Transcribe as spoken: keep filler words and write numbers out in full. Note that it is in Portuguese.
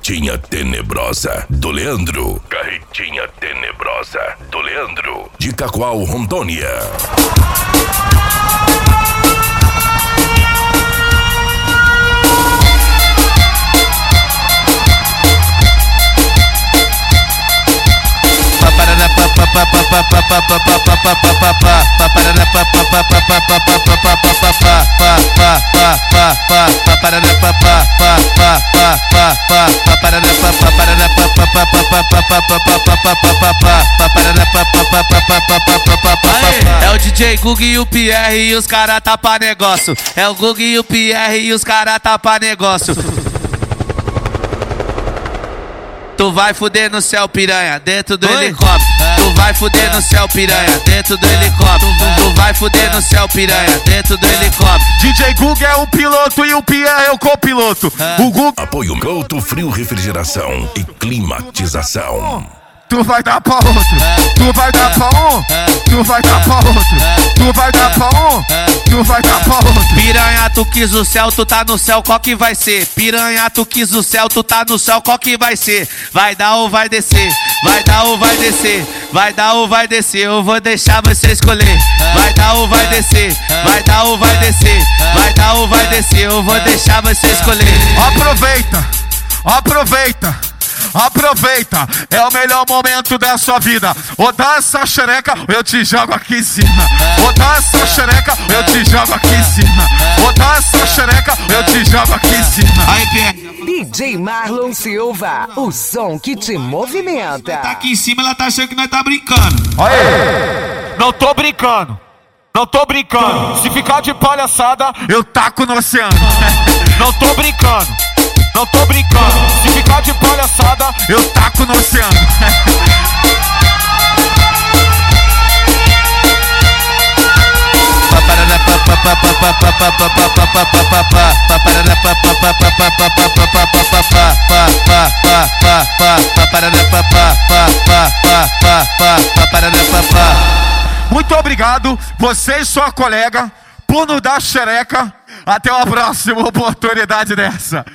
Carretinha tenebrosa do Leandro. Carretinha tenebrosa do Leandro. De Itaquá, Rondônia. É o D J Gug e o Pierre e os cara tá pra negócio. É o Gug e o Pierre e os cara tá pra negócio. Tu vai fuder no céu, piranha, dentro do Oi? helicóptero. É. Tu vai fuder no céu, piranha, dentro do helicóptero. Tu vai fuder no céu, piranha, dentro do helicóptero. D J Gug é o piloto e o Pierre é o copiloto. É. O Gug... Apoio Couto Frio Refrigeração e Climatização. Tu vai dar pra outro, tu vai dar pra um, tu vai dar pra outro, tu vai dar pra um, tu vai dar pra outro. Piranha, tu quis o céu, tu tá no céu, qual que vai ser? Piranha, tu quis o céu, tu tá no céu, qual que vai ser? Vai dar ou vai descer? Vai dar ou vai descer? Vai dar ou vai descer? Eu vou deixar você escolher. Vai dar ou vai descer? Vai dar ou vai descer? Vai dar ou vai descer? Eu vou deixar você escolher. Aproveita, aproveita. Aproveita, é o melhor momento da sua vida. Ou dá essa xereca, ou eu te jogo aqui em cima. Ou dá essa xereca, ou eu te jogo aqui em cima. Ou dá essa xereca, ou eu te jogo aqui em cima. Aí, Pierre. D J Marlon Silva, o som que te movimenta. Tá aqui em cima, ela tá achando que nós tá brincando. Aê! Não tô brincando, não tô brincando. Se ficar de palhaçada, eu taco no oceano. Não tô brincando, não tô brincando. Se ficar de palhaçada, eu taco no oceano. Muito obrigado, você e sua colega, por nos dar xereca. Até uma próxima oportunidade dessa.